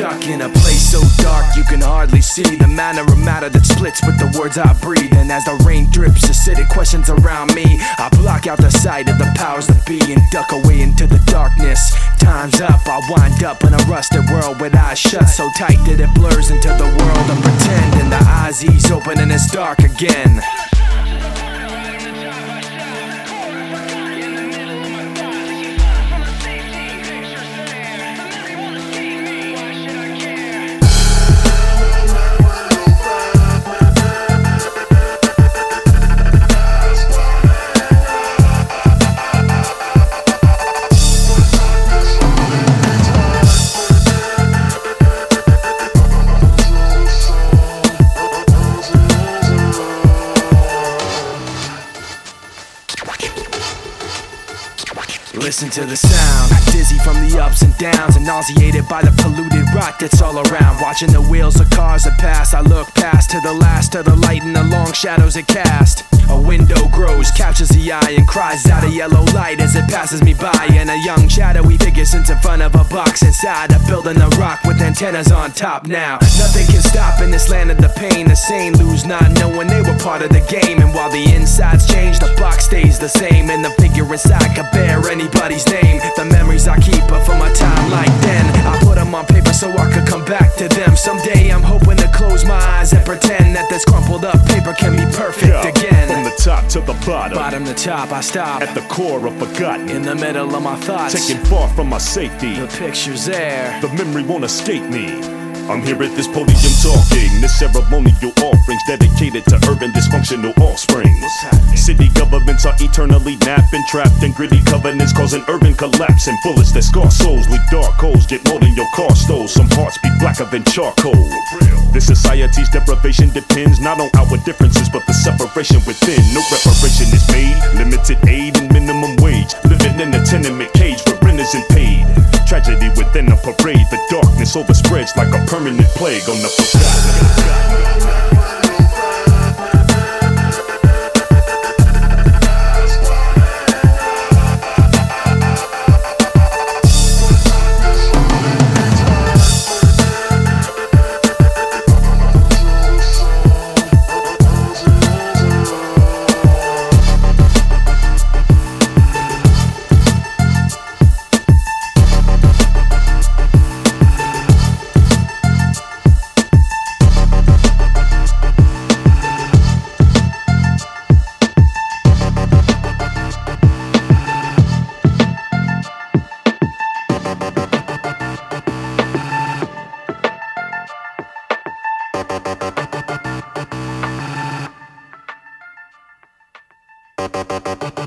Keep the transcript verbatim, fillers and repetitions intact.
stuck in a place so dark you can hardly see the manner of matter that splits with the words I breathe. And as the rain drips, acidic questions around me, I block out the sight of the powers that be and duck away into the darkness. Time's up, I wind up in a rusted world with eyes shut so tight that it blurs into the world of pretend. And the eyes ease open and it's dark again. Listen to the sound, dizzy from the ups and downs and nauseated by the polluted rot that's all around. Watching the wheels of cars that pass, I look past to the last of the light and the long shadows it cast. A window grows, captures the eye and cries out a yellow light as it passes me by. And a young shadowy figure sits in front of a box inside a building of rock with antennas on top now. Nothing can stop in this land of the pain. The sane lose not knowing they were part of the game. And while the insides change, the box stays the same. And the figure inside could bear anybody's name. The memories I keep are from a time like then. I put them on paper so I could come back to them. Someday I'm hoping to close my eyes and pretend that this crumpled up paper can be perfect yeah, again. From the top to the bottom, bottom to top, I stop at the core of forgotten, in the middle of my thoughts, taken far from my safety. The picture's there, the memory won't escape me. I'm here at this podium talking, this ceremonial offerings dedicated to urban dysfunctional offspring. City governments are eternally napping, trapped in gritty covenants, causing urban collapse. And bullets that scar souls leave dark holes, get more than your car stole. Some hearts be blacker than charcoal. This society's deprivation depends not on outward differences, but the separation within. No reparation is made, limited aid and minimum wage. Living in a tenement cage where rent isn't paid. Tragedy within a parade, the darkness overspreads like a permanent plague on the forgotten. Thank you.